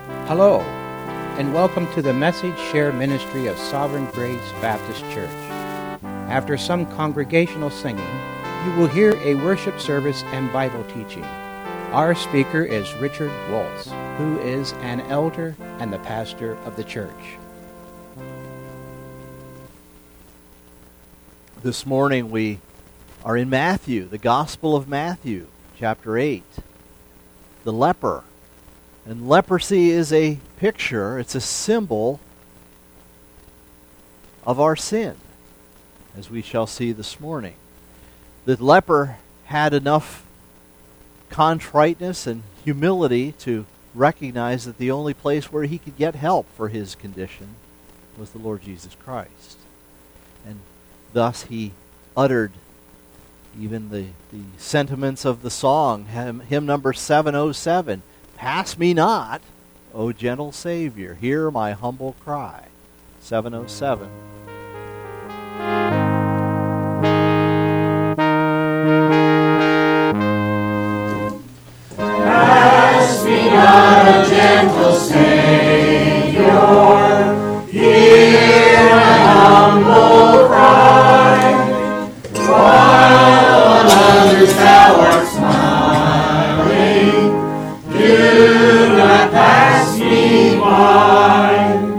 Hello, and welcome to the Message Share Ministry of Sovereign Grace Baptist Church. After some congregational singing, you will hear a worship service and Bible teaching. Our speaker is Richard Waltz, who is an elder and the pastor of the church. This morning we are in Matthew, the Gospel of Matthew, chapter 8. The leper. And leprosy is a picture, it's a symbol of our sin, as we shall see this morning. The leper had enough contriteness and humility to recognize that the only place where he could get help for his condition was the Lord Jesus Christ. And thus he uttered even the sentiments of the song, hymn number 707, "Pass me not, O gentle Savior, hear my humble cry." 707. Pass me not, O gentle Savior, hear my humble cry, while on others thou art smiling. Do not pass me by.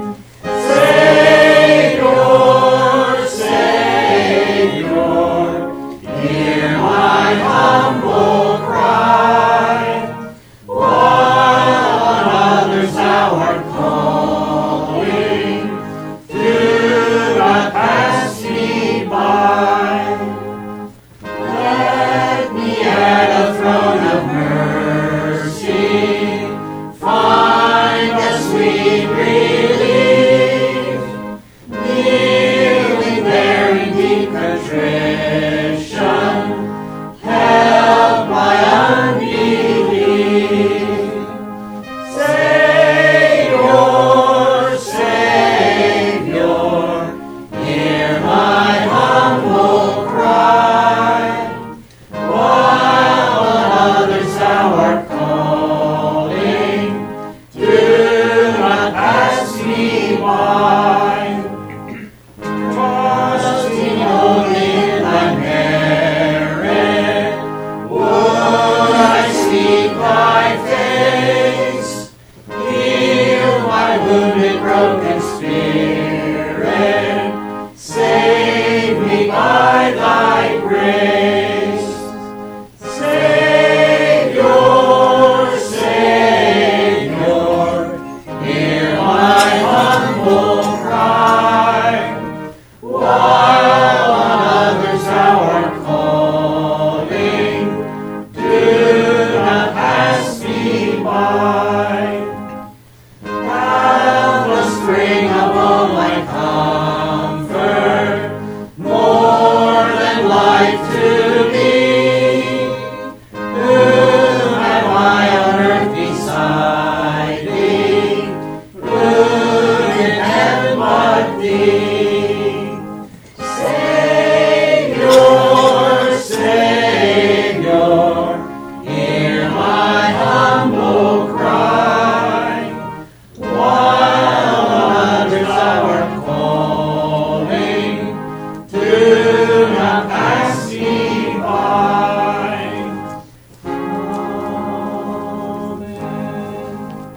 Savior, Savior, hear my humble cry, while on others thou art calling. Do not pass me by. Let me at a throne of mercy find a sweet relief, kneeling there in deep contrition, help my unbelief. Savior, Savior, hear my humble cry, while on others thou art calling. Do not pass me by. Trusting only in thy merit, would I seek thy face. Heal my wounded, broken spirit. Save me by thy grace. Savior, Savior, hear my humble cry, while on others thou art calling. Do not pass me by. Thou the spring of all my comfort, more than life to me. Whom have I on earth beside thee? Good in heaven but thee. Savior, Savior, hear my humble cry, while on others thou art calling. Do not pass me by. Amen.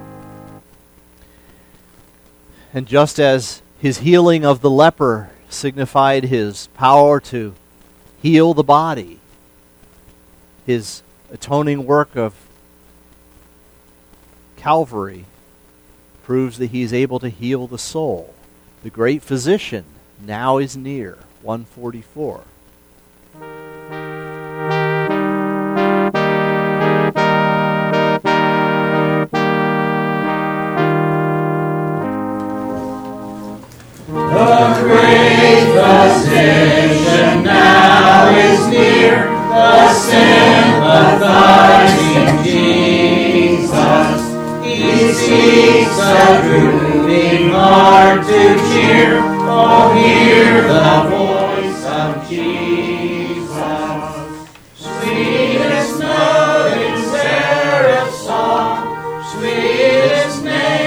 And just as his healing of the leper signified his power to heal the body, his atoning work of Calvary proves that he is able to heal the soul. The great physician now is near. 144. The great physician now is near, the sympathizing Jesus. He seeks a drooping heart to cheer. Oh, hear the voice of Jesus. Sweetest note in seraph's song, sweetest name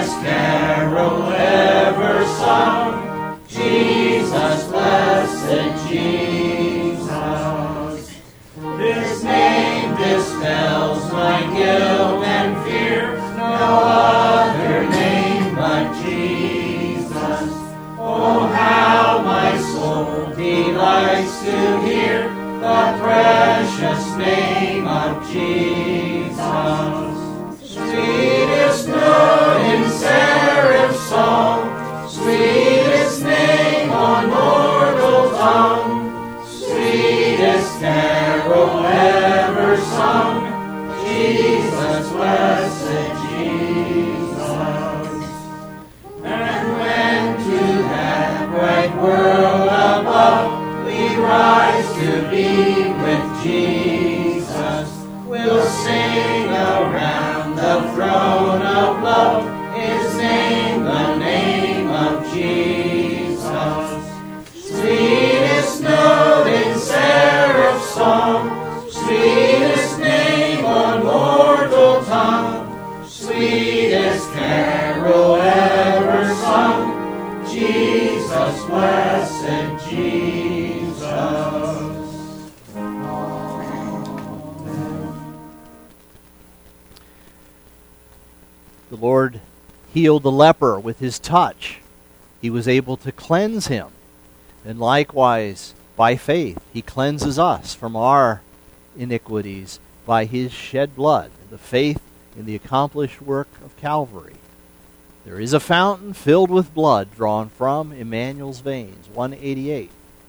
Sweetest carol ever sung, Jesus, blessed Jesus. This name dispels my guilt and fear, no other name but Jesus. Oh, how my soul delights to hear the precious name of Jesus. Sweetest note in seraph song, sweetest name on mortal tongue, sweetest carol ever sung, Jesus, blessed Jesus. And when to that bright world above we rise to be with Jesus, we'll sing around the throne of love, His name, the name of Jesus. Sweetest note in seraph song, sweetest name on mortal tongue, sweetest carol ever sung, Jesus, blessed Jesus. The Lord healed the leper with His touch. He was able to cleanse him. And likewise, by faith, He cleanses us from our iniquities by His shed blood, the faith in the accomplished work of Calvary. There is a fountain filled with blood drawn from Emmanuel's veins. 188.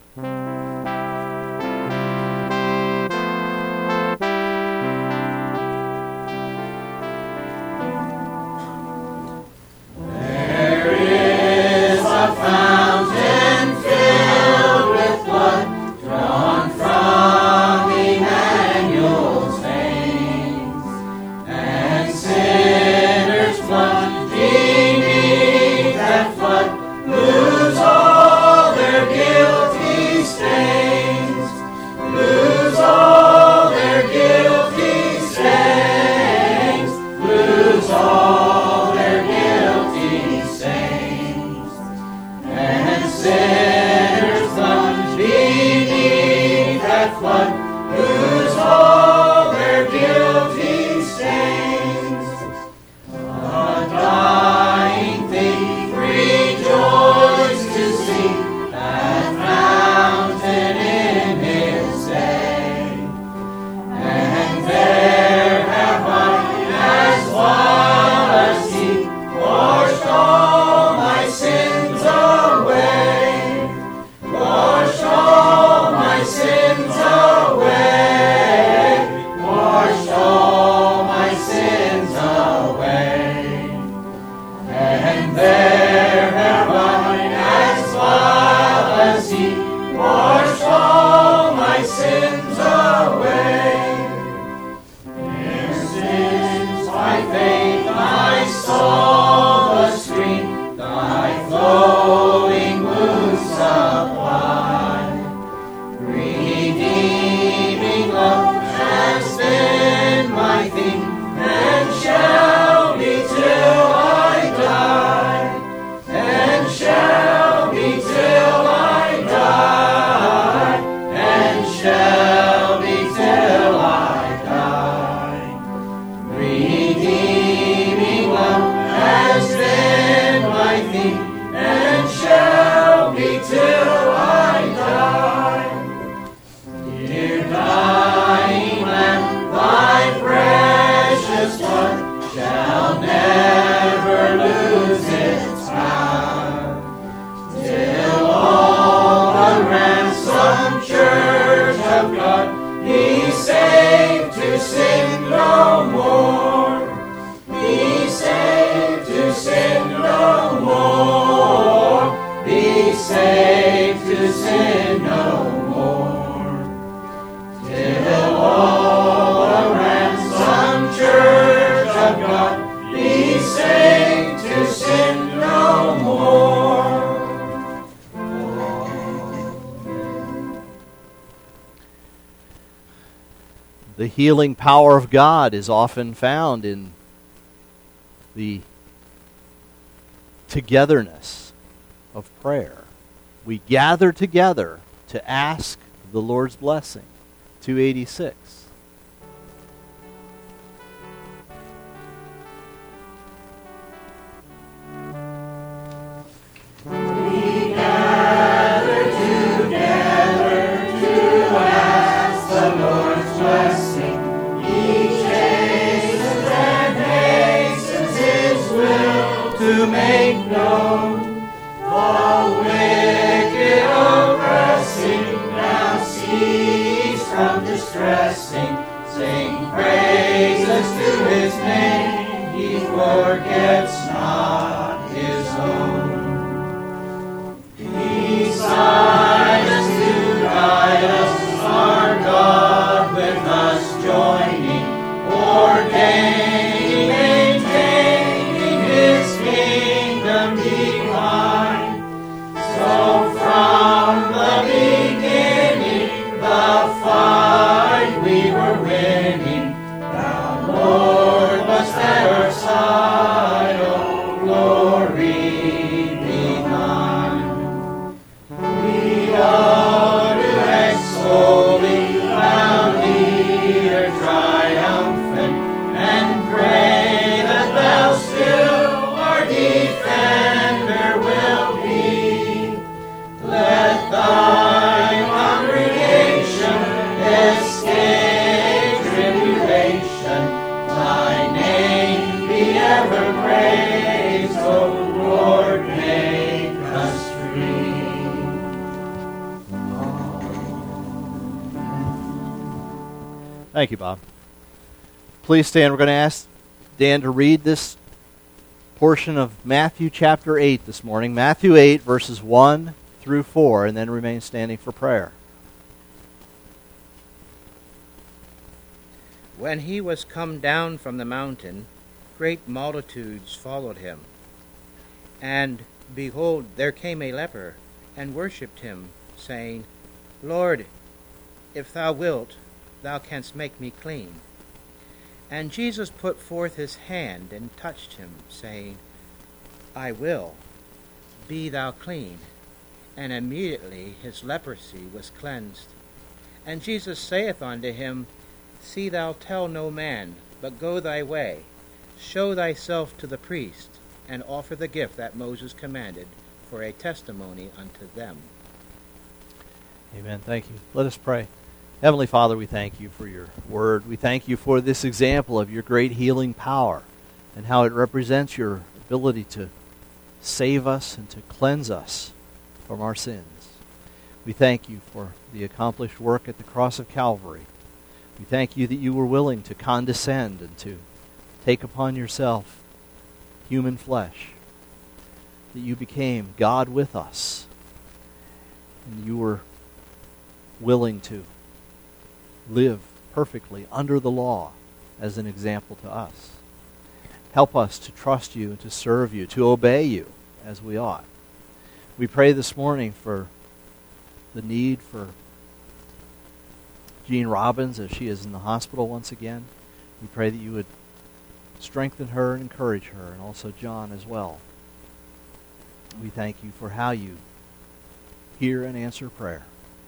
The healing power of God is often found in the togetherness of prayer. We gather together to ask the Lord's blessing. 286. To make known the wicked oppressing, now cease from distressing. Sing praises to his name, he forgets not his own. Beside us to guide us, our God with us joining, ordaining, maintaining his kingdom divine. So from the beginning, the fight we were winning. The Lord was at our side, oh glory be thine. We ought to extol thee, thou leader triumphant, and pray that thou still our defender will be. Let thy congregation escape tribulation, thy name be ever praised, O Lord, make us free. Thank you, Bob. Please stand. We're going to ask Dan to read this portion of Matthew chapter 8 this morning. Matthew 8, verses 1 through 4, and then remain standing for prayer. When he was come down from the mountain, great multitudes followed him. And, behold, there came a leper, and worshipped him, saying, Lord, if thou wilt, thou canst make me clean. And Jesus put forth his hand and touched him, saying, I will, be thou clean. And immediately his leprosy was cleansed. And Jesus saith unto him, See thou tell no man, but go thy way, show thyself to the priest, and offer the gift that Moses commanded for a testimony unto them. Amen. Thank you. Let us pray. Heavenly Father, we thank you for your word. We thank you for this example of your great healing power and how it represents your ability to save us and to cleanse us from our sins. We thank you for the accomplished work at the cross of Calvary. We thank you that you were willing to condescend and to take upon yourself human flesh, that you became God with us, and you were willing to live perfectly under the law as an example to us. Help us to trust you and to serve you, to obey you as we ought. We pray this morning for the need for Jean Robbins as she is in the hospital once again. We pray that you would strengthen her and encourage her, and also John as well. We thank you for how you hear and answer prayer.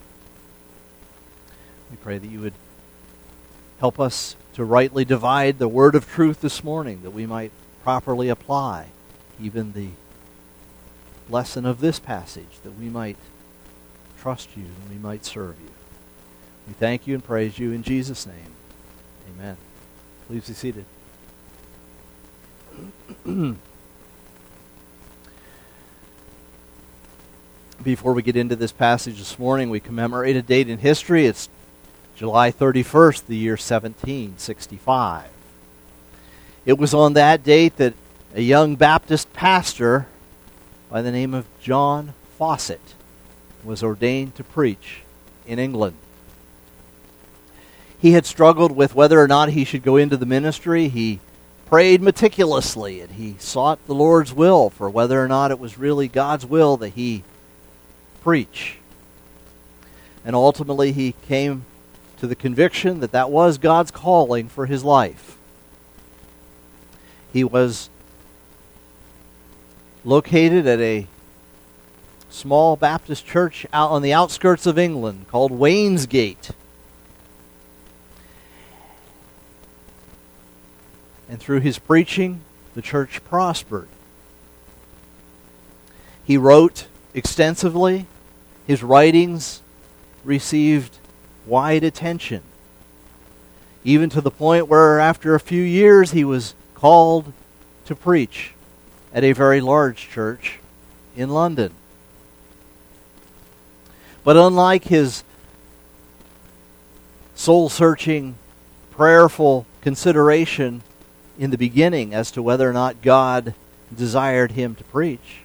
We pray that you would help us to rightly divide the word of truth this morning, that we might properly apply even the lesson of this passage, that we might trust you and we might serve you. We thank you and praise you in Jesus' name. Amen. Please be seated. Before we get into this passage this morning, we commemorate a date in history. It's July 31st, the year 1765. It was on that date that a young Baptist pastor by the name of John Fawcett was ordained to preach in England. He had struggled with whether or not he should go into the ministry. He prayed meticulously, and he sought the Lord's will for whether or not it was really God's will that he preach. And ultimately he came to the conviction that that was God's calling for his life. He was located at a small Baptist church out on the outskirts of England called Wainsgate. And through his preaching, the church prospered. He wrote extensively. His writings received wide attention, even to the point where after a few years he was called to preach at a very large church in London. But unlike his soul-searching, prayerful consideration in the beginning as to whether or not God desired him to preach,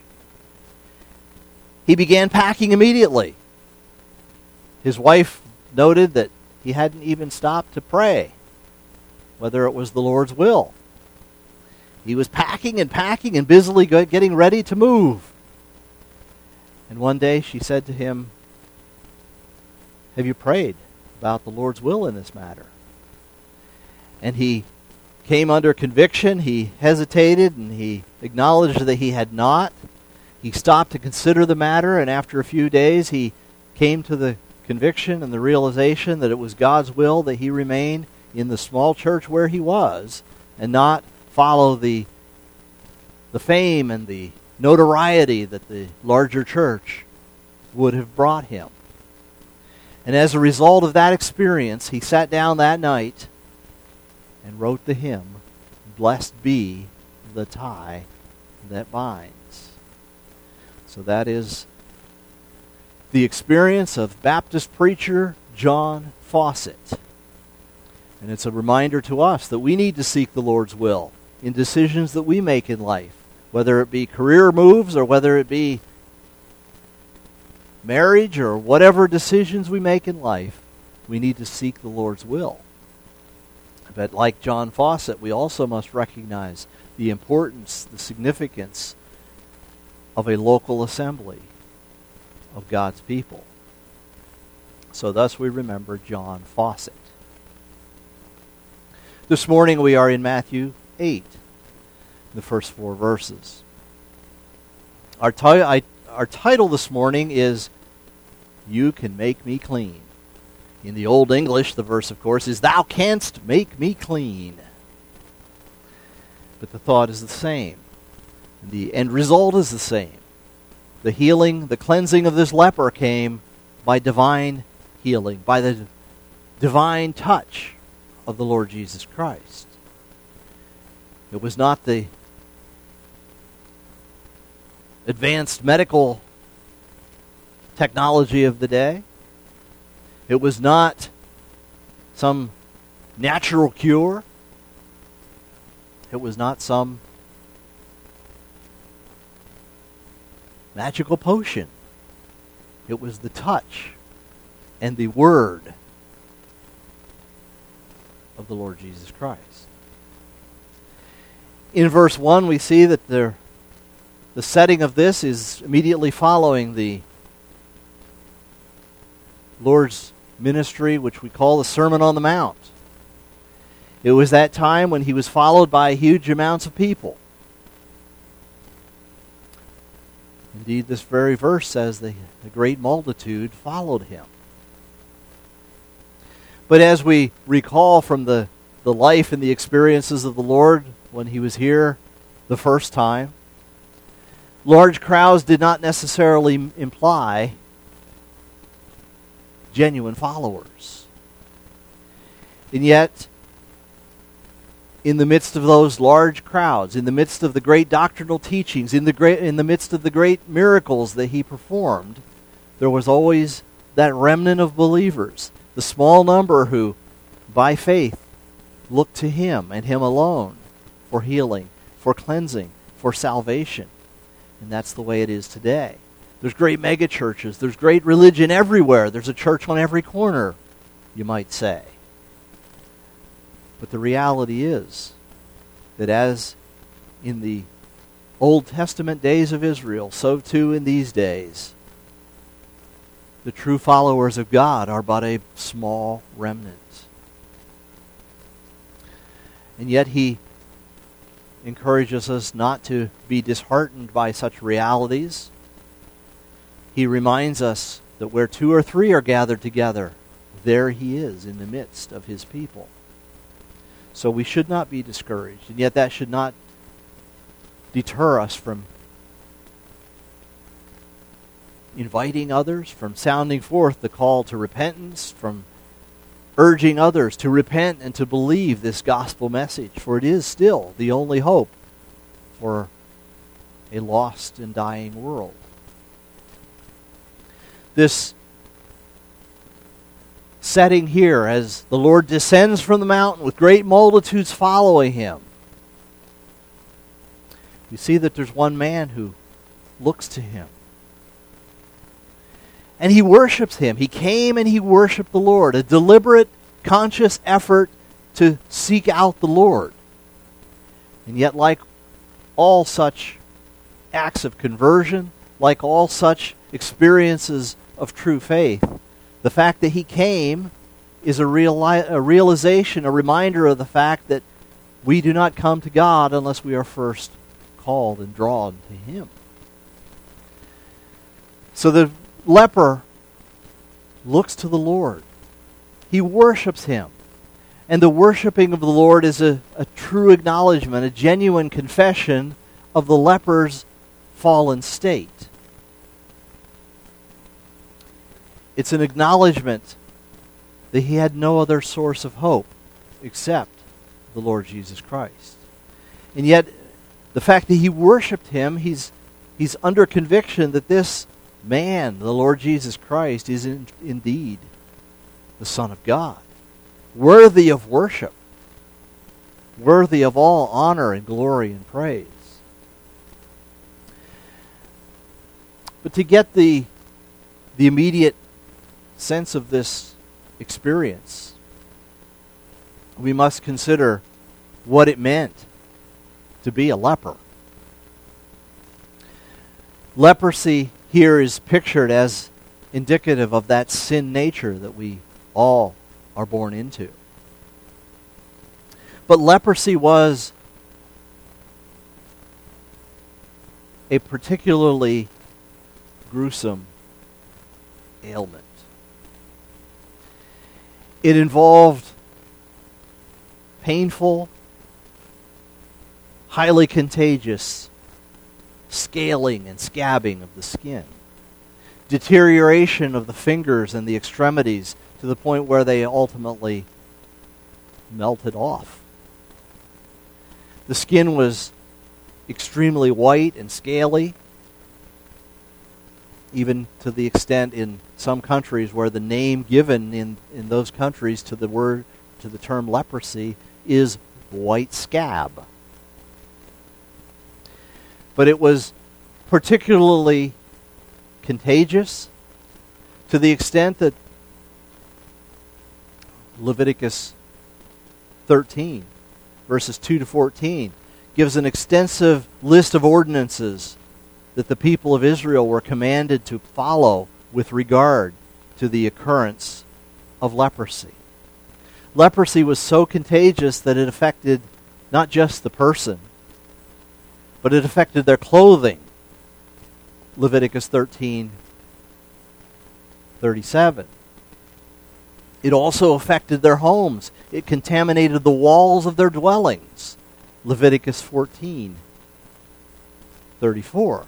he began packing immediately. His wife noted that he hadn't even stopped to pray whether it was the Lord's will. He was packing and busily getting ready to move. And one day she said to him, "Have you prayed about the Lord's will in this matter?" And he came under conviction. He hesitated and he acknowledged that he had not. He stopped to consider the matter, and after a few days he came to the conviction and the realization that it was God's will that he remain in the small church where he was and not follow the fame and the notoriety that the larger church would have brought him. And as a result of that experience, he sat down that night and wrote the hymn, "Blessed Be the Tie That Binds." So that is the experience of Baptist preacher John Fawcett. And it's a reminder to us that we need to seek the Lord's will in decisions that we make in life, whether it be career moves or whether it be marriage or whatever decisions we make in life, we need to seek the Lord's will. But like John Fawcett, we also must recognize the importance, the significance of a local assembly of God's people. So thus we remember John Fawcett. This morning we are in Matthew 8, the first 4 verses. Our title this morning is, "You Can Make Me Clean." In the Old English, the verse, of course, is, "Thou canst make me clean." But the thought is the same. The end result is the same. The healing, the cleansing of this leper came by divine healing, by the divine touch of the Lord Jesus Christ. It was not the advanced medical technology of the day. It was not some natural cure. It was not some magical potion. It was the touch and the word of the Lord Jesus Christ. In verse 1 we see that the setting of this is immediately following the Lord's ministry, which we call the Sermon on the Mount. It was that time when he was followed by huge amounts of people. Indeed, this very verse says the great multitude followed him. But as we recall from the life and the experiences of the Lord when he was here the first time, large crowds did not necessarily imply genuine followers. And yet, in the midst of those large crowds, in the midst of the great doctrinal teachings, in the midst of the great miracles that he performed, there was always that remnant of believers, the small number who, by faith, looked to him and him alone for healing, for cleansing, for salvation. And that's the way it is today. There's great mega churches. There's great religion everywhere. There's a church on every corner, you might say. But the reality is that as in the Old Testament days of Israel, so too in these days, the true followers of God are but a small remnant. And yet he encourages us not to be disheartened by such realities. He reminds us that where 2 or 3 are gathered together, there he is in the midst of his people. So we should not be discouraged, and yet that should not deter us from inviting others, from sounding forth the call to repentance, from urging others to repent and to believe this gospel message, for it is still the only hope for a lost and dying world. This setting here as the Lord descends from the mountain with great multitudes following him, we see that there's one man who looks to him. And he worships him. He came and he worshiped the Lord. A deliberate, conscious effort to seek out the Lord. And yet, like all such acts of conversion, like all such experiences of true faith, the fact that he came is a realization, a reminder of the fact that we do not come to God unless we are first called and drawn to him. So the leper looks to the Lord. He worships him. And the worshiping of the Lord is a true acknowledgement, a genuine confession of the leper's fallen state. It's an acknowledgement that he had no other source of hope except the Lord Jesus Christ. And yet, the fact that he worshipped him, he's under conviction that this man, the Lord Jesus Christ, is indeed the Son of God, worthy of worship, worthy of all honor and glory and praise. But to get the immediate sense of this experience, we must consider what it meant to be a leper. Leprosy here is pictured as indicative of that sin nature that we all are born into. But leprosy was a particularly gruesome ailment. It involved painful, highly contagious scaling and scabbing of the skin, deterioration of the fingers and the extremities to the point where they ultimately melted off. The skin was extremely white and scaly, even to the extent in some countries where the name given in those countries to the term leprosy is white scab. But it was particularly contagious to the extent that Leviticus 13, verses 2 to 14, gives an extensive list of ordinances that the people of Israel were commanded to follow with regard to the occurrence of leprosy. Leprosy was so contagious that it affected not just the person, but it affected their clothing. Leviticus 13:37. It also affected their homes. It contaminated the walls of their dwellings. Leviticus 14:34.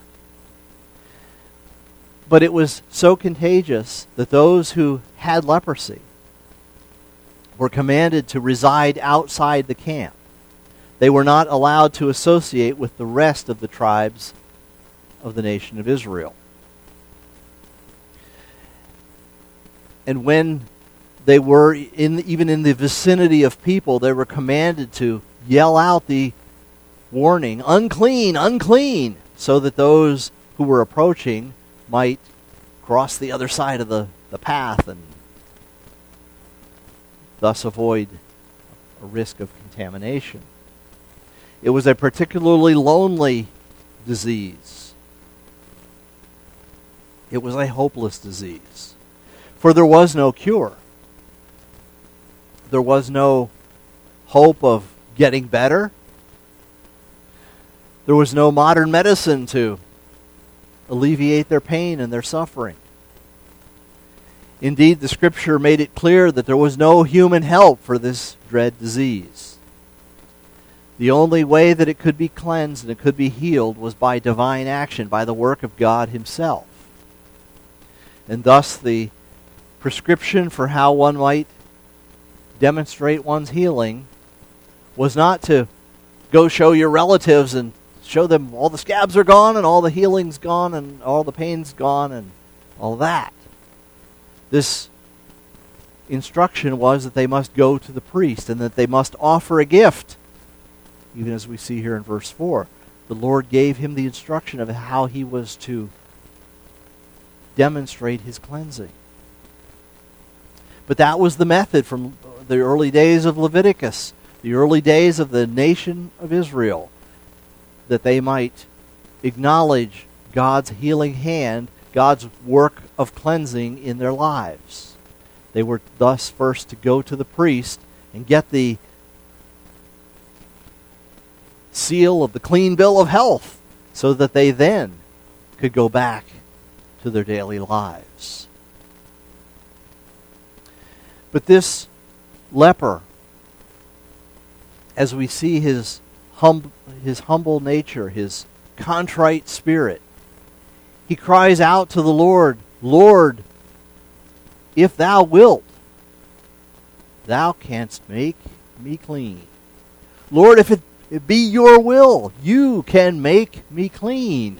But it was so contagious that those who had leprosy were commanded to reside outside the camp. They were not allowed to associate with the rest of the tribes of the nation of Israel. And when they were even in the vicinity of people, they were commanded to yell out the warning, "Unclean, unclean," so that those who were approaching might cross the other side of the path and thus avoid a risk of contamination. It was a particularly lonely disease. It was a hopeless disease, for there was no cure. There was no hope of getting better. There was no modern medicine to alleviate their pain and their suffering. Indeed, the Scripture made it clear that there was no human help for this dread disease. The only way that it could be cleansed and it could be healed was by divine action, by the work of God Himself. And thus the prescription for how one might demonstrate one's healing was not to go show your relatives and show them all the scabs are gone and all the healing's gone and all the pain's gone and all that. This instruction was that they must go to the priest and that they must offer a gift. Even as we see here in verse 4, the Lord gave him the instruction of how he was to demonstrate his cleansing. But that was the method from the early days of Leviticus, the early days of the nation of Israel, that they might acknowledge God's healing hand, God's work of cleansing in their lives. They were thus first to go to the priest and get the seal of the clean bill of health so that they then could go back to their daily lives. But this leper, as we see his humble nature, his contrite spirit, he cries out to the Lord, Lord, if thou wilt, thou canst make me clean. Lord, if it be your will, you can make me clean.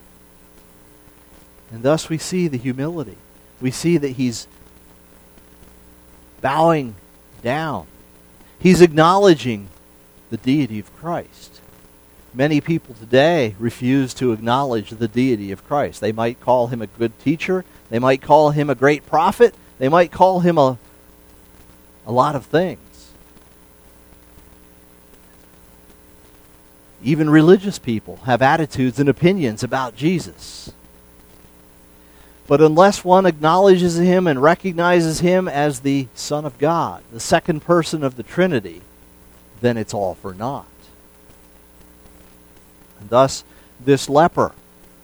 And thus we see the humility. We see that he's bowing down. He's acknowledging the deity of Christ. Many people today refuse to acknowledge the deity of Christ. They might call him a good teacher. They might call him a great prophet. They might call him a lot of things. Even religious people have attitudes and opinions about Jesus. But unless one acknowledges him and recognizes him as the Son of God, the second person of the Trinity, then it's all for naught. And thus, this leper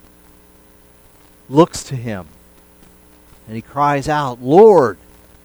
looks to him and he cries out, Lord!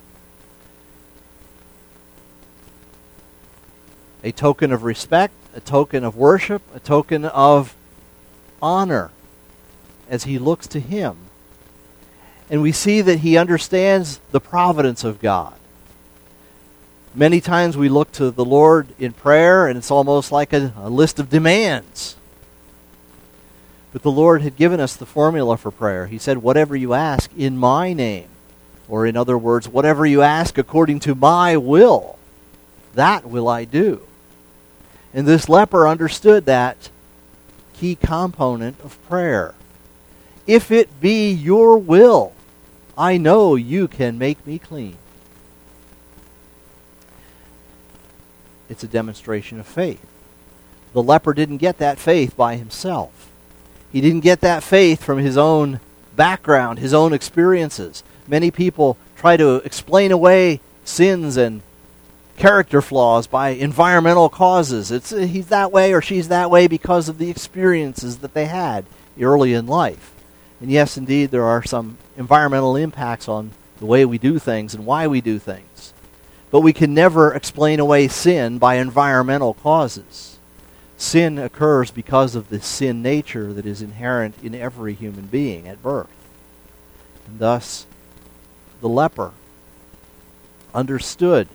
A token of respect, a token of worship, a token of honor as he looks to him. And we see that he understands the providence of God. Many times we look to the Lord in prayer and it's almost like a list of demands. But the Lord had given us the formula for prayer. He said, whatever you ask in my name, or in other words, whatever you ask according to my will, that will I do. And this leper understood that key component of prayer. If it be your will, I know you can make me clean. It's a demonstration of faith. The leper didn't get that faith by himself. He didn't get that faith from his own background, his own experiences. Many people try to explain away sins and character flaws by environmental causes. He's that way or she's that way because of the experiences that they had early in life. And yes, indeed, there are some environmental impacts on the way we do things and why we do things. But we can never explain away sin by environmental causes. Sin occurs because of the sin nature that is inherent in every human being at birth. And thus, the leper understood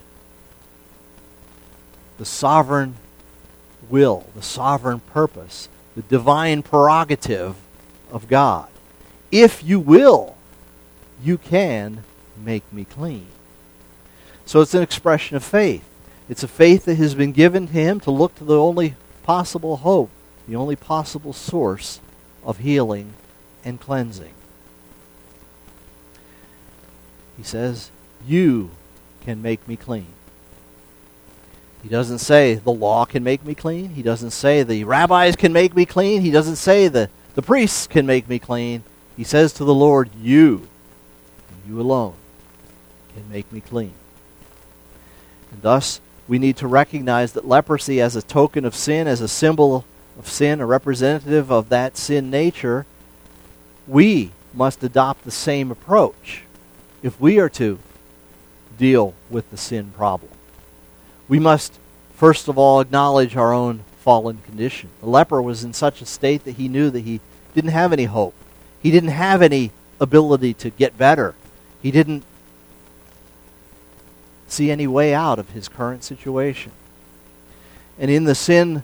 the sovereign will, the sovereign purpose, the divine prerogative of God. If you will, you can make me clean. So it's an expression of faith. It's a faith that has been given to him to look to the only possible hope, the only possible source of healing and cleansing. He says, you can make me clean. He doesn't say the law can make me clean. He doesn't say the rabbis can make me clean. He doesn't say the priests can make me clean. He says to the Lord, you, and you alone, can make me clean. And thus, we need to recognize that leprosy as a token of sin, as a symbol of sin, a representative of that sin nature, we must adopt the same approach if we are to deal with the sin problem. We must, first of all, acknowledge our own fallen condition. The leper was in such a state that he knew that he didn't have any hope. He didn't have any ability to get better. He didn't see any way out of his current situation. And in the sin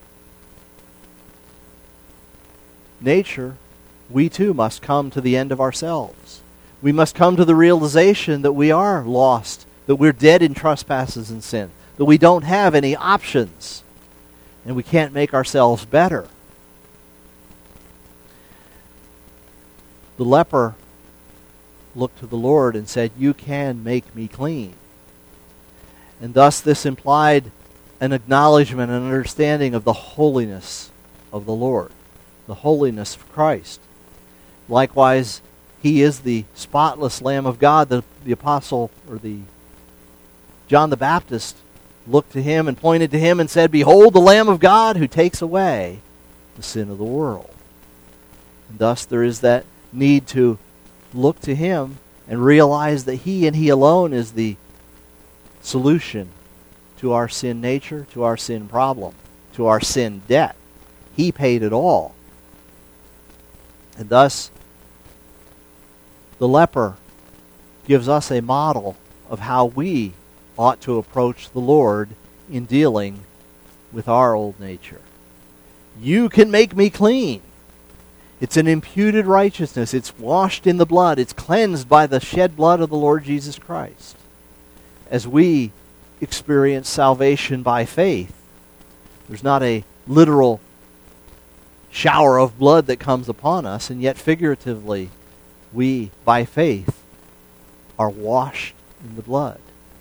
nature, we too must come to the end of ourselves. We must come to the realization that we are lost, that we're dead in trespasses and sin, that we don't have any options, and we can't make ourselves better. The leper looked to the Lord and said, "You can make me clean." And thus this implied an acknowledgement, an understanding of the holiness of the Lord, the holiness of Christ. Likewise, he is the spotless Lamb of God. The apostle, or the John the Baptist, looked to him and pointed to him and said, "Behold the Lamb of God who takes away the sin of the world." And thus there is that need to look to him and realize that he and he alone is the solution to our sin nature, to our sin problem, to our sin debt. He paid it all. And thus, the leper gives us a model of how we ought to approach the Lord in dealing with our old nature. You can make me clean. It's an imputed righteousness. It's washed in the blood. It's cleansed by the shed blood of the Lord Jesus Christ. As we experience salvation by faith, there's not a literal shower of blood that comes upon us, and yet figuratively, we, by faith, are washed in the blood.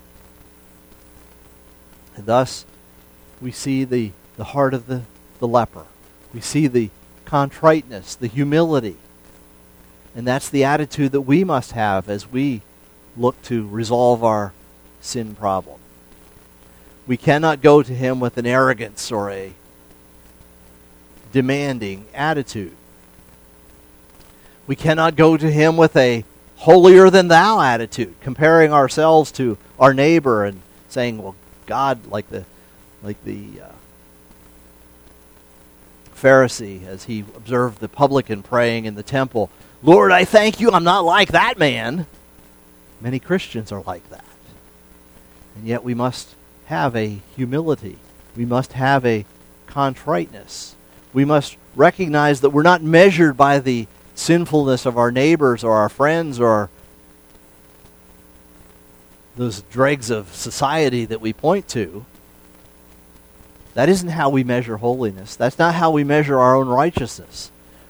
And thus, we see the heart of the leper. We see the contriteness, the humility. And that's the attitude that we must have as we look to resolve our sin problem. We cannot go to him with an arrogance or a demanding attitude. We cannot go to him with a holier-than-thou attitude, comparing ourselves to our neighbor and saying, well, God, like the Pharisee, as he observed the publican praying in the temple, "Lord, I thank you, I'm not like that man." Many Christians are like that. And yet we must have a humility. We must have a contriteness. We must recognize that we're not measured by the sinfulness of our neighbors or our friends or those dregs of society that we point to. That isn't how we measure holiness. That's not how we measure our own righteousness.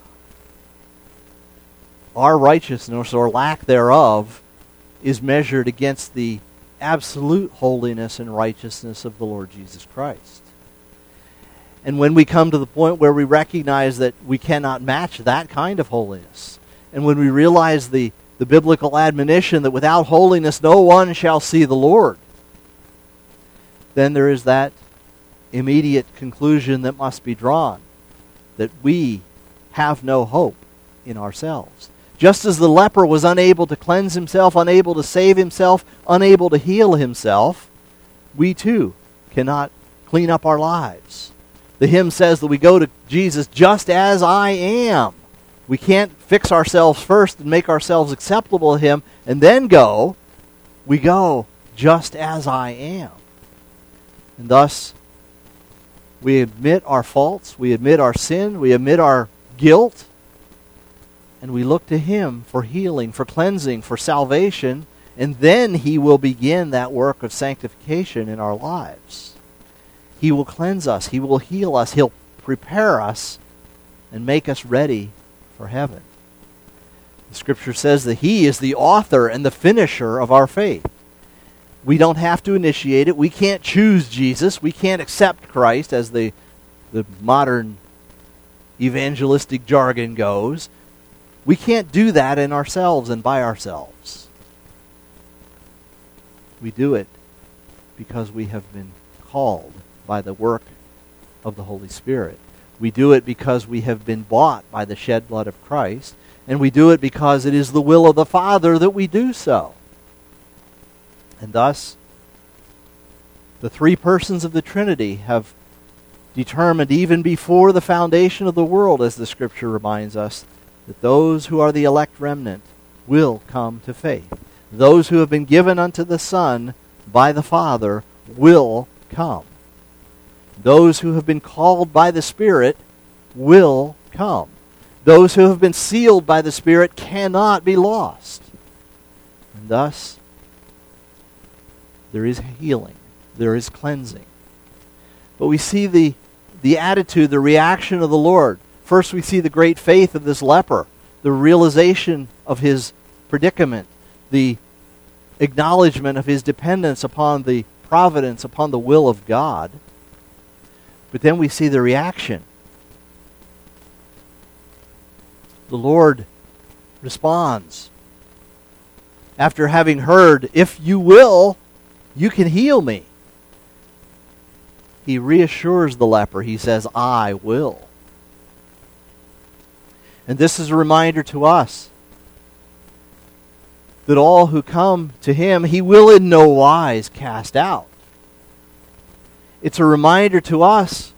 Our righteousness, or lack thereof, is measured against the absolute holiness and righteousness of the Lord Jesus Christ. And when we come to the point where we recognize that we cannot match that kind of holiness, and when we realize the biblical admonition that without holiness no one shall see the Lord, then there is that immediate conclusion that must be drawn, that we have no hope in ourselves. Just as the leper was unable to cleanse himself, unable to save himself, unable to heal himself, we too cannot clean up our lives. The hymn says that we go to Jesus just as I am. We can't fix ourselves first and make ourselves acceptable to him and then go. We go just as I am. And thus, we admit our faults, we admit our sin, we admit our guilt, and we look to him for healing, for cleansing, for salvation, and then he will begin that work of sanctification in our lives. He will cleanse us, he will heal us, he'll prepare us and make us ready for heaven. The Scripture says that he is the author and the finisher of our faith. We don't have to initiate it. We can't choose Jesus. We can't accept Christ, as the modern evangelistic jargon goes. We can't do that in ourselves and by ourselves. We do it because we have been called by the work of the Holy Spirit. We do it because we have been bought by the shed blood of Christ, and we do it because it is the will of the Father that we do so. And thus, the three persons of the Trinity have determined even before the foundation of the world, as the Scripture reminds us, that those who are the elect remnant will come to faith. Those who have been given unto the Son by the Father will come. Those who have been called by the Spirit will come. Those who have been sealed by the Spirit cannot be lost. And thus, there is healing. There is cleansing. But we see the attitude, the reaction of the Lord. First we see the great faith of this leper, the realization of his predicament, the acknowledgement of his dependence upon the providence, upon the will of God. But then we see the reaction. The Lord responds. After having heard, "If you will, you can heal me," he reassures the leper. He says, "I will." And this is a reminder to us that all who come to him, he will in no wise cast out. It's a reminder to us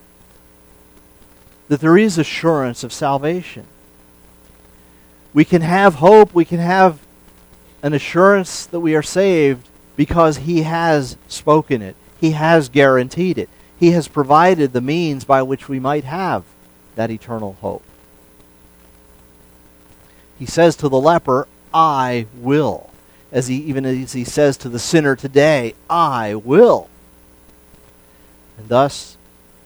that there is assurance of salvation. We can have hope, we can have an assurance that we are saved because he has spoken it. He has guaranteed it. He has provided the means by which we might have that eternal hope. He says to the leper, "I will." Even as he says to the sinner today, "I will." And thus,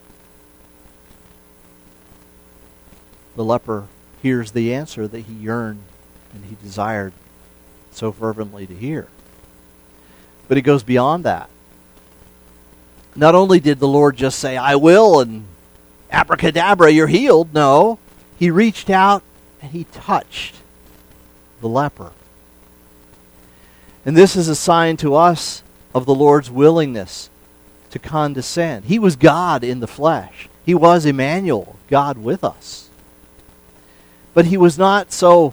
the leper hears the answer that he yearned and he desired so fervently to hear. But it goes beyond that. Not only did the Lord just say, "I will," and abracadabra, you're healed. No, he reached out and he touched the leper. And this is a sign to us of the Lord's willingness to condescend. He was God in the flesh. He was Emmanuel, God with us. But he was not so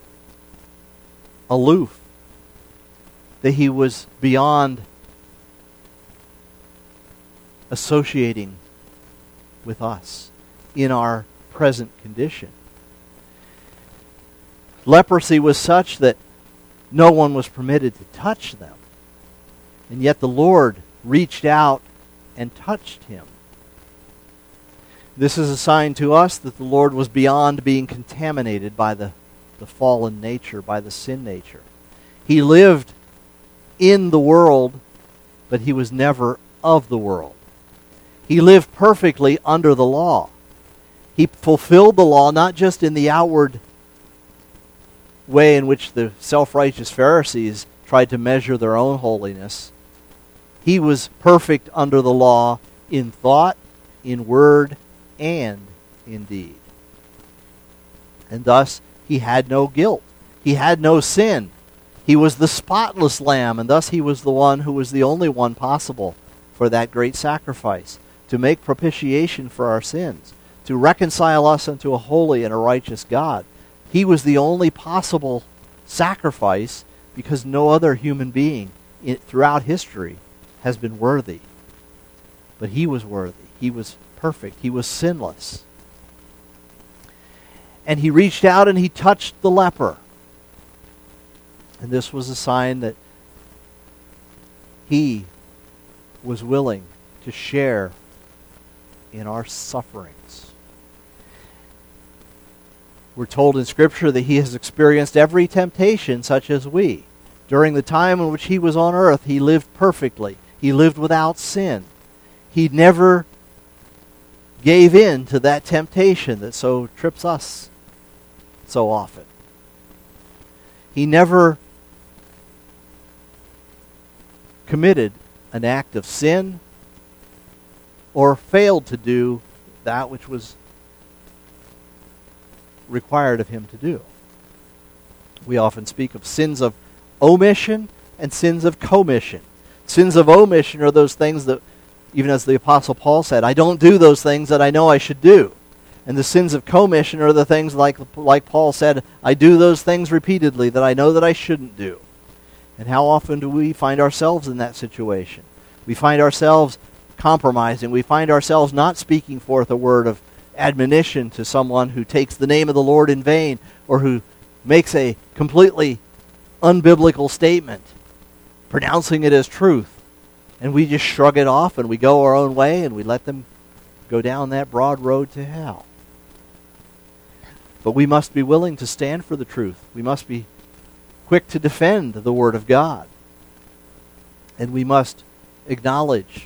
aloof that he was beyond associating with us in our present condition. Leprosy was such that no one was permitted to touch them. And yet the Lord reached out and touched him. This is a sign to us that the Lord was beyond being contaminated by the fallen nature, by the sin nature. He lived in the world, but he was never of the world. He lived perfectly under the law. He fulfilled the law not just in the outward way in which the self-righteous Pharisees tried to measure their own holiness. He was perfect under the law in thought, in word, and in deed. And thus, he had no guilt. He had no sin. He was the spotless lamb, and thus he was the one who was the only one possible for that great sacrifice, to make propitiation for our sins, to reconcile us unto a holy and a righteous God. He was the only possible sacrifice because no other human being throughout history has been worthy. But he was worthy. He was perfect. He was sinless. And he reached out and he touched the leper. And this was a sign that he was willing to share in our sufferings. We're told in Scripture that he has experienced every temptation such as we. During the time in which he was on earth, he lived perfectly. He lived without sin. He never gave in to that temptation that so trips us so often. He never committed an act of sin or failed to do that which was required of him to do. We often speak of sins of omission and sins of commission. Sins of omission are those things that Even as the Apostle Paul said, I don't do those things that I know I should do. And the sins of commission are the things like Paul said, I do those things repeatedly that I know that I shouldn't do. And how often do we find ourselves in that situation? We find ourselves compromising. We find ourselves not speaking forth a word of admonition to someone who takes the name of the Lord in vain or who makes a completely unbiblical statement, pronouncing it as truth. And we just shrug it off and we go our own way and we let them go down that broad road to hell. But we must be willing to stand for the truth. We must be quick to defend the Word of God. And we must acknowledge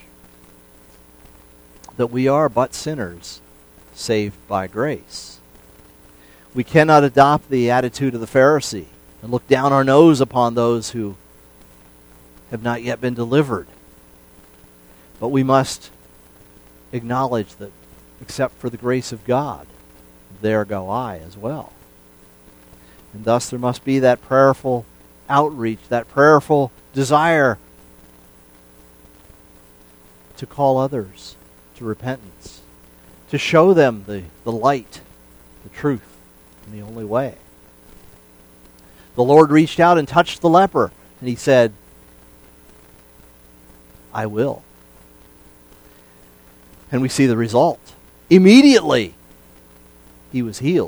that we are but sinners saved by grace. We cannot adopt the attitude of the Pharisee and look down our nose upon those who have not yet been delivered. But we must acknowledge that except for the grace of God, there go I as well. And thus there must be that prayerful outreach, that prayerful desire to call others to repentance, to show them the light, the truth, and the only way. The Lord reached out and touched the leper, and he said, I will. And we see the result. Immediately, he was healed.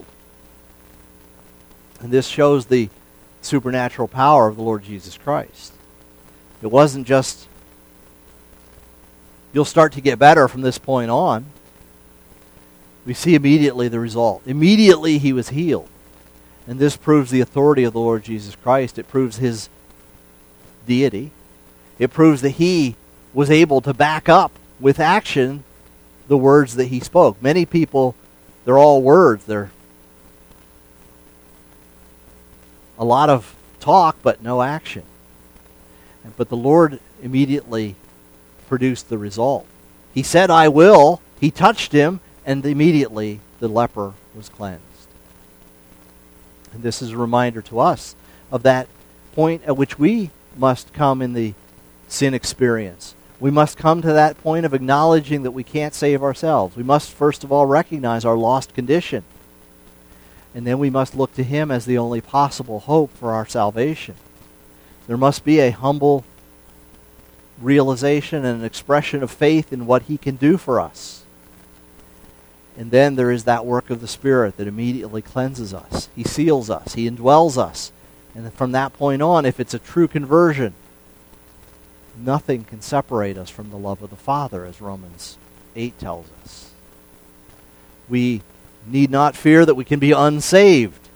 And this shows the supernatural power of the Lord Jesus Christ. It wasn't just, you'll start to get better from this point on. We see immediately the result. Immediately he was healed. And this proves the authority of the Lord Jesus Christ. It proves his deity. It proves that he was able to back up with action the words that he spoke. Many people, they're all words. They're a lot of talk, but no action. But the Lord immediately produced the result. He said, I will. He touched him, and immediately the leper was cleansed. And this is a reminder to us of that point at which we must come in the sin experience. We must come to that point of acknowledging that we can't save ourselves. We must first of all recognize our lost condition. And then we must look to him as the only possible hope for our salvation. There must be a humble realization and an expression of faith in what he can do for us. And then there is that work of the Spirit that immediately cleanses us. He seals us. He indwells us. And from that point on, if it's a true conversion, nothing can separate us from the love of the Father, as Romans 8 tells us. We need not fear that we can be unsaved.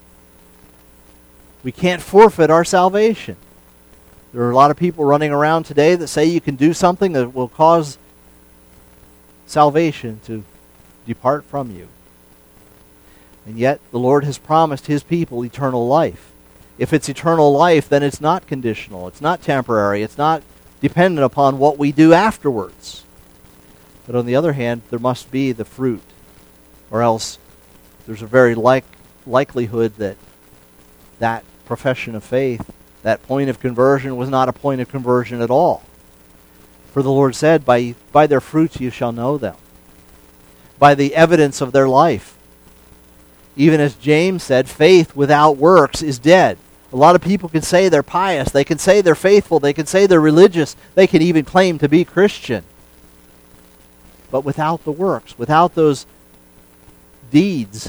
We can't forfeit our salvation. There are a lot of people running around today that say you can do something that will cause salvation to depart from you. And yet the Lord has promised his people eternal life. If it's eternal life, then it's not conditional. It's not temporary. It's not dependent upon what we do afterwards. But on the other hand, there must be the fruit, or else there's a very likelihood that that profession of faith, that point of conversion, was not a point of conversion at all. For the Lord said, by their fruits you shall know them. By the evidence of their life. Even as James said, faith without works is dead. A lot of people can say they're pious, they can say they're faithful, they can say they're religious, they can even claim to be Christian. But without the works, without those deeds,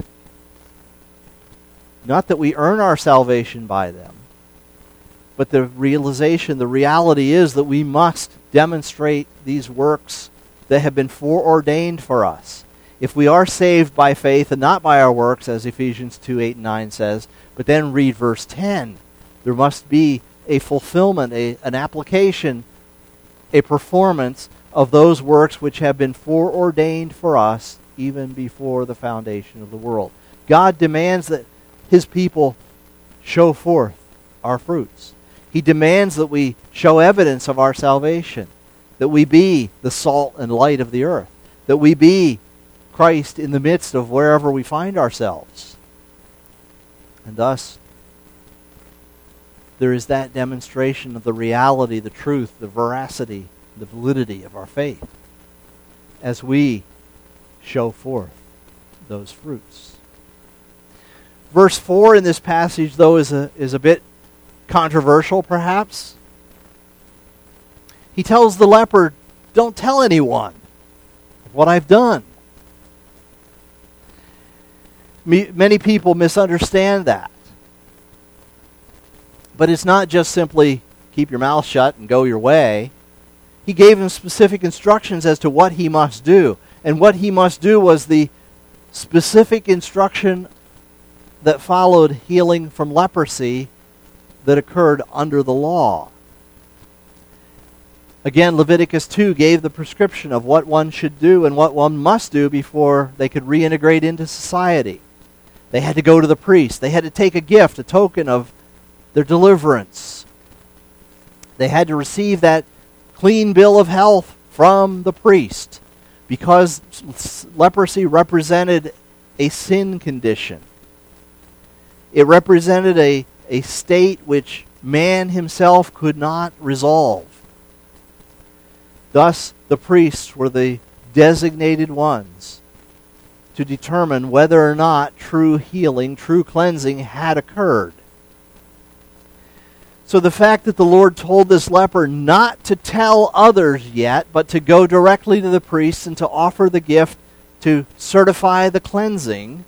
not that we earn our salvation by them, but the realization, the reality is that we must demonstrate these works that have been foreordained for us. If we are saved by faith and not by our works, as Ephesians 2, 8, and 9 says, but then read verse 10, there must be a fulfillment, an application, a performance of those works which have been foreordained for us even before the foundation of the world. God demands that his people show forth our fruits. He demands that we show evidence of our salvation, that we be the salt and light of the earth, that we be Christ in the midst of wherever we find ourselves. And thus, there is that demonstration of the reality, the truth, the veracity, the validity of our faith. as we show forth those fruits. Verse 4 in this passage, though, is a bit controversial, perhaps. He tells the leper, "Don't tell anyone what I've done." Many people misunderstand that. But it's not just simply keep your mouth shut and go your way. He gave him specific instructions as to what he must do. And what he must do was the specific instruction that followed healing from leprosy that occurred under the law. Again, Leviticus 2 gave the prescription of what one should do and what one must do before they could reintegrate into society. They had to go to the priest. They had to take a gift, a token of their deliverance. They had to receive that clean bill of health from the priest because leprosy represented a sin condition. It represented a state which man himself could not resolve. Thus, the priests were the designated ones to determine whether or not true healing, true cleansing had occurred. So the fact that the Lord told this leper not to tell others yet, but to go directly to the priest and to offer the gift to certify the cleansing,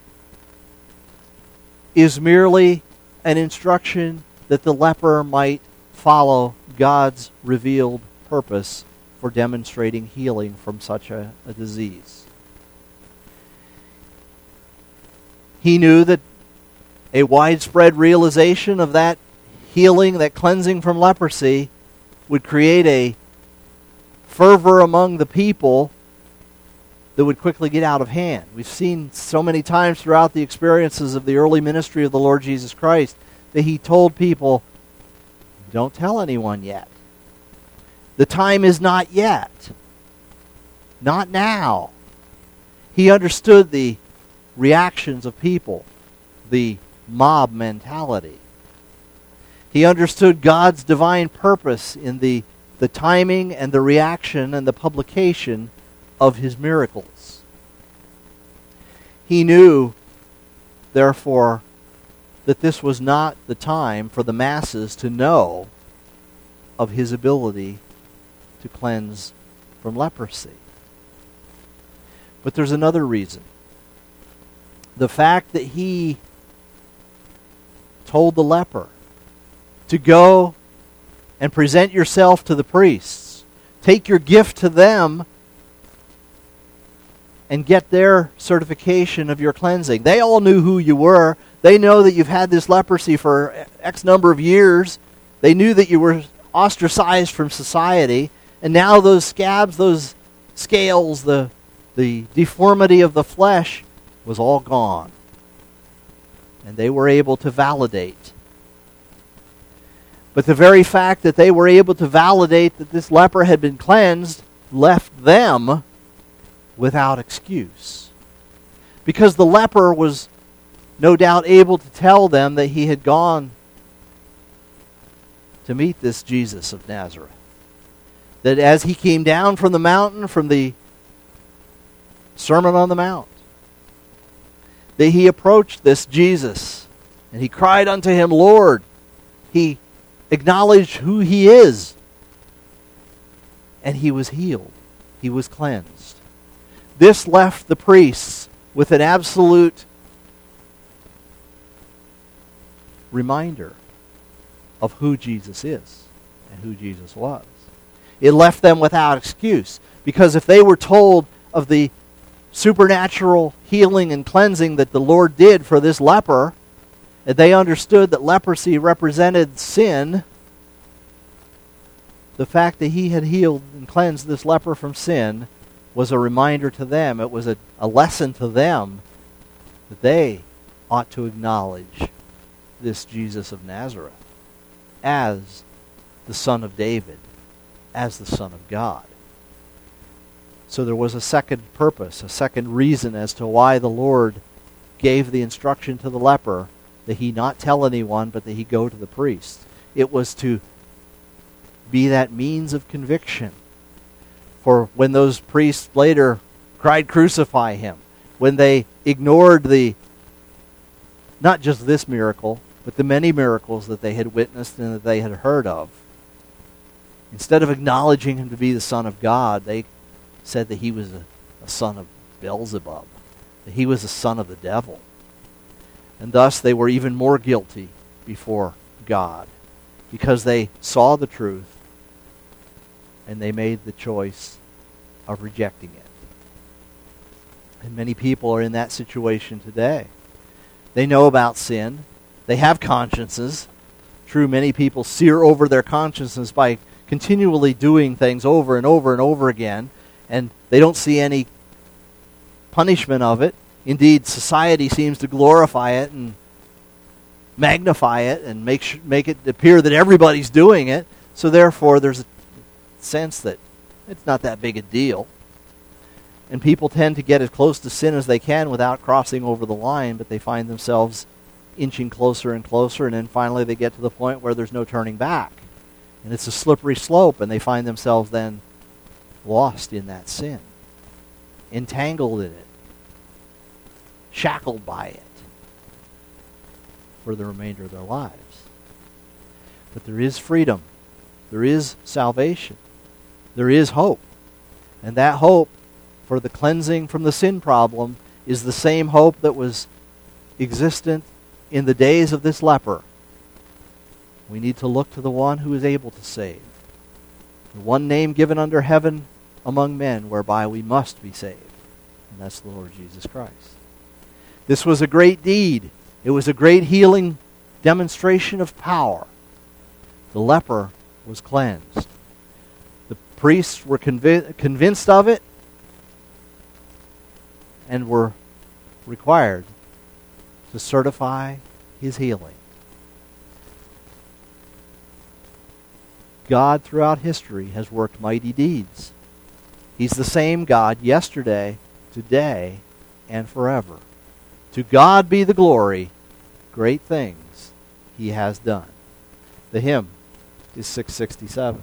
is merely an instruction that the leper might follow God's revealed purpose for demonstrating healing from such a disease. He knew that a widespread realization of that healing, that cleansing from leprosy, would create a fervor among the people that would quickly get out of hand. We've seen so many times throughout the experiences of the early ministry of the Lord Jesus Christ that he told people, don't tell anyone yet. The time is not yet. Not now. He understood the reactions of people, the mob mentality. He understood God's divine purpose in the timing and the reaction and the publication of his miracles. He knew, therefore, that this was not the time for the masses to know of his ability to cleanse from leprosy. But there's another reason. The fact that he told the leper to go and present yourself to the priests, take your gift to them, and get their certification of your cleansing. They all knew who you were. They know that you've had this leprosy for X number of years. They knew that you were ostracized from society. And now those scabs, those scales, the deformity of the flesh was all gone. And they were able to validate. But the very fact that they were able to validate that this leper had been cleansed left them without excuse. Because the leper was no doubt able to tell them that he had gone to meet this Jesus of Nazareth. That as he came down from the mountain, from the Sermon on the Mount, that he approached this Jesus and he cried unto him, Lord. He acknowledged who he is. And he was healed. He was cleansed. This left the priests with an absolute reminder of who Jesus is and who Jesus was. It left them without excuse, because if they were told of the supernatural healing and cleansing that the Lord did for this leper, and they understood that leprosy represented sin, the fact that he had healed and cleansed this leper from sin was a reminder to them. It was a lesson to them that they ought to acknowledge this Jesus of Nazareth as the Son of David, as the Son of God. So there was a second purpose, a second reason as to why the Lord gave the instruction to the leper that he not tell anyone, but that he go to the priest. It was to be that means of conviction For when those priests later cried, "Crucify him," when they ignored not just this miracle, but the many miracles that they had witnessed and that they had heard of, instead of acknowledging him to be the Son of God, they said that he was a son of Beelzebub, that he was a son of the devil. And thus they were even more guilty before God, because they saw the truth and they made the choice of rejecting it. And many people are in that situation today. They know about sin. They have consciences. True, many people sear over their consciences by continually doing things over and over and over again, and they don't see any punishment of it. Indeed, society seems to glorify it and magnify it and make it appear that everybody's doing it. So therefore, there's a sense that it's not that big a deal. And people tend to get as close to sin as they can without crossing over the line, but they find themselves inching closer and closer, and then finally they get to the point where there's no turning back. And it's a slippery slope, and they find themselves then lost in that sin, entangled in it, shackled by it for the remainder of their lives. But there is freedom. There is salvation. There is hope. And that hope for the cleansing from the sin problem is the same hope that was existent in the days of this leper. We need to look to the one who is able to save. The one name given under heaven among men whereby we must be saved. And that's the Lord Jesus Christ. This was a great deed. It was a great healing demonstration of power. The leper was cleansed. The priests were convinced of it and were required to certify his healing. God throughout history has worked mighty deeds. He's the same God yesterday, today, and forever. To God be the glory, great things he has done. The hymn is 667.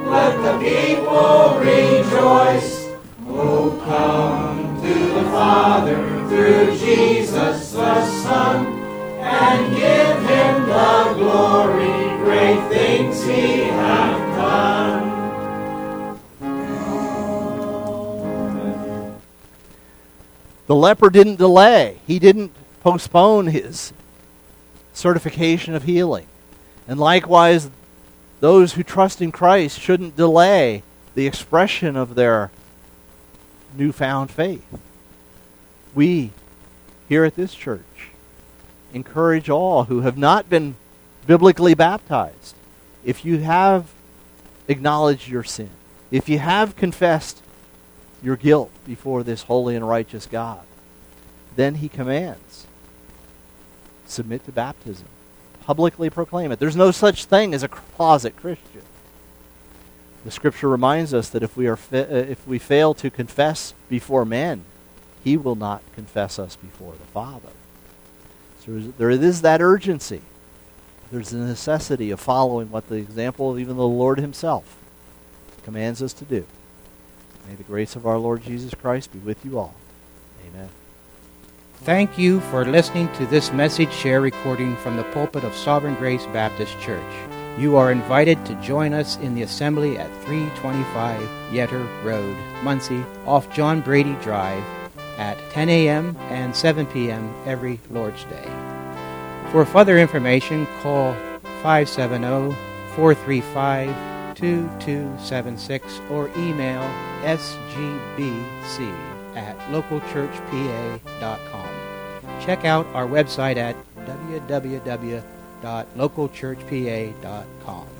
let the people rejoice. Oh, come to the Father through Jesus the Son, and give him the glory, great things he hath done. The leper didn't delay. He didn't postpone his certification of healing. And likewise, those who trust in Christ shouldn't delay the expression of their newfound faith. We, here at this church, encourage all who have not been biblically baptized, if you have acknowledged your sin, if you have confessed your guilt before this holy and righteous God, then he commands, submit to baptism. Publicly proclaim it. There's no such thing as a closet Christian. The Scripture reminds us that if we fail to confess before men, he will not confess us before the Father. So there is that urgency. There's a necessity of following what the example of even the Lord himself commands us to do. May the grace of our Lord Jesus Christ be with you all. Amen. Thank you for listening to this message share recording from the pulpit of Sovereign Grace Baptist Church. You are invited to join us in the assembly at 325 Yetter Road, Muncie, off John Brady Drive, at 10 a.m. and 7 p.m. every Lord's Day. For further information, call 570-435-2276 or email sgbc@localchurchpa.com. Check out our website at www.localchurchpa.com.